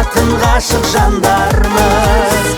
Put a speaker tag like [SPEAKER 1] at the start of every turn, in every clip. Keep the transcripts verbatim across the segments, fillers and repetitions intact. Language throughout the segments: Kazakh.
[SPEAKER 1] атын ғашық жандармыз.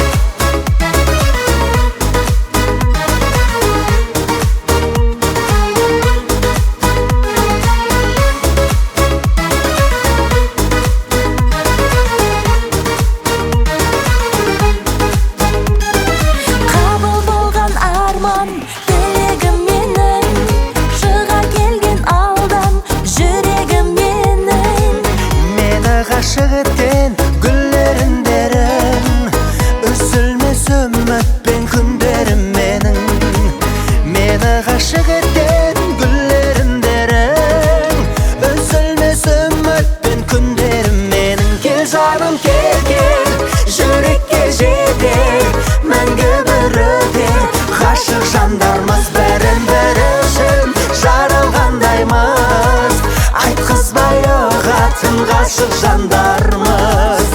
[SPEAKER 2] Ғашық еткен гүллеріндерің, үзілмес үмітпен күндерім менің. Мені ғашық еткен гүллеріндерің, үзілмес үмітпен күндерім менің. Кел жаным кел кел, жүрекке жетер, мәңгі бір өтер. Ғашық жандармыз, бірін бірі үшін жаралғандаймыз. Айтқызбай ұғатын ғашық жандармыз.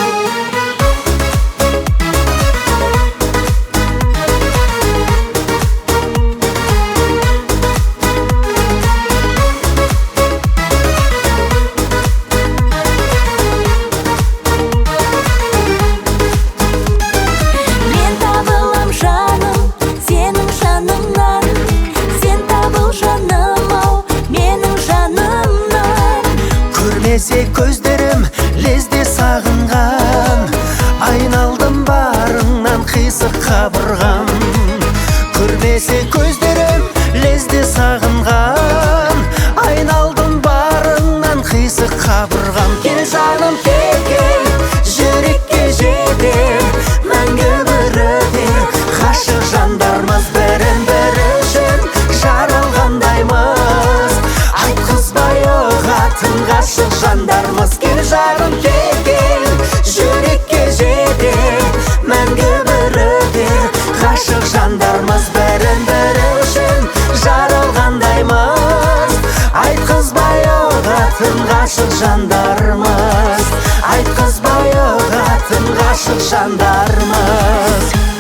[SPEAKER 3] Мен табылам жаным, сенің жаныңнан. Сен табыл жаным-ау, менің жанымнан.
[SPEAKER 2] Көрмесе көздерім лезде сағынған, айналдым барыңнан қисық қабырғам. Көрмесе көздерім лезде сағынған, айналдым барыңнан қисық қабырғам. Кел жаным кел кел, жүрекке жетер, мәңгі бір өтер. Ғашық жандармыз, бірін бірі үшін жаралғандаймыз. Айтқызбай ұғатын ғашық жандармыз. Кел жаным кел кел, жүрекке жетер, мәңгі бір өтер. Ғашық жандармыз, бірін бірі үшін жаралғандаймыз. Айтқызбай ұғатын ғашық жандармыз. Айтқызбай ұғатын ғашық жандармыз.